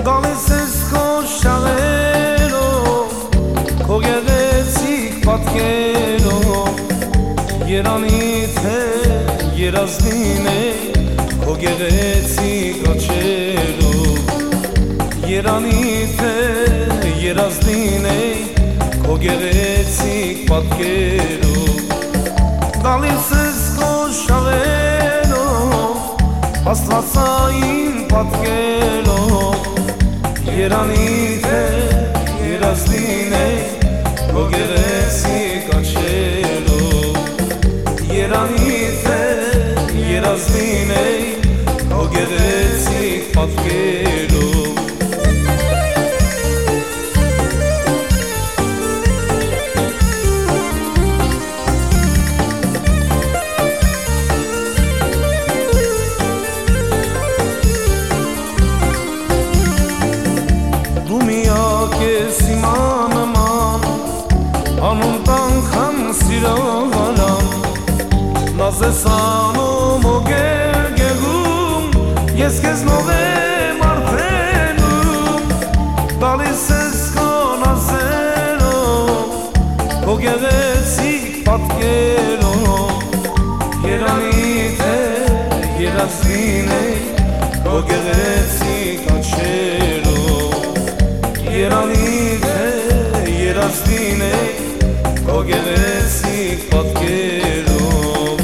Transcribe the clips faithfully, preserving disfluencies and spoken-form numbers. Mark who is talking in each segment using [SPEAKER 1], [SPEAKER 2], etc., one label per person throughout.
[SPEAKER 1] Գալիս ես քո շաղերով, քո գեղեցիկ պատկերով, երանիդ է երազնին է, քո գեղեցիկ աչերով, երանիդ է երազնին է, քո գեղեցիկ պատկերով, գալիս ես քո շաղերով, աստվածային պատկերով, երանիդ է երազնին է, քո գեղեցիկ աչերով, երանիդ է երազնին է, քո գեղեցիկ պատկերով, դու միակ ես իմ անման, անուն տանքան սիրողանան, նազ ես անում ու գերգեղում, ես քեզնով եմ արդենում, տալիս ես քո նազերով, քո գեղեցիկ պատկերով, երանիդ է երազնին է, քո գեղեցիկ աչերով, երանիդ է երազնին է, քո գեղեցիկ պատկերով,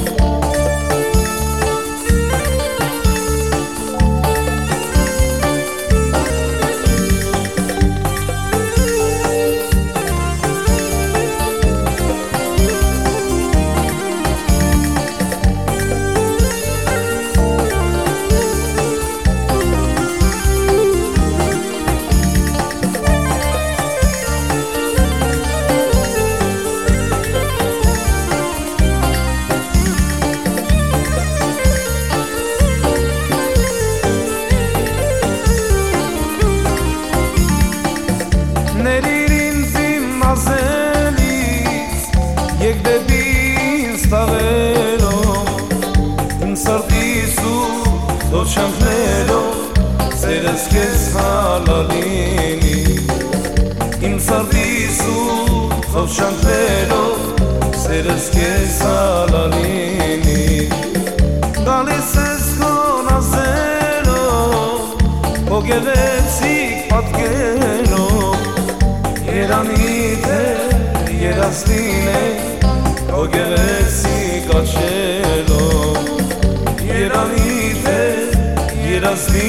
[SPEAKER 1] ներիր ինձ իմ մազելից, եկ դեպի ինձ տաղերով, իմ սրտիս ու թոչանքներով, սերս քեզ հալալինի, իմ սրտիս ու թոչանքներով, սերս քեզ հալալինի, գալիս ես քո նազերով, քո գեղեցիկ պատկերով, երանիդ է երազնին է, քո գեղեցիկ աչերով, երանիդ է երազնին